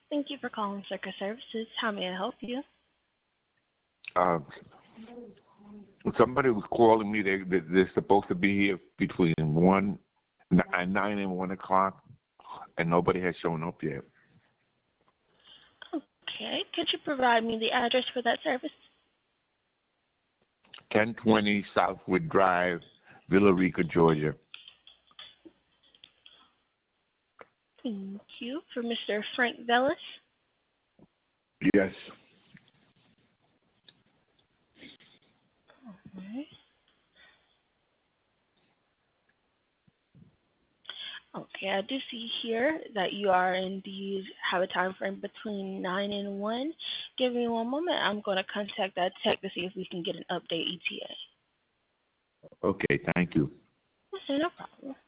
Thank you for calling Circus Services. How may I help you? Uh, somebody was calling me. They're supposed to be here between 9 and 1 o'clock, and nobody has shown up yet. Okay. Could you provide me the address for that service? 1020 Southwood Drive, Villa Rica, Georgia. Thank you. For Mr. Frank Vellis? Yes. Alright. Okay, I do see here that you are indeed have a time frame between 9 and 1. Give me one moment. I'm going to contact that tech to see if we can get an update ETA. Okay, thank you. Okay, no problem.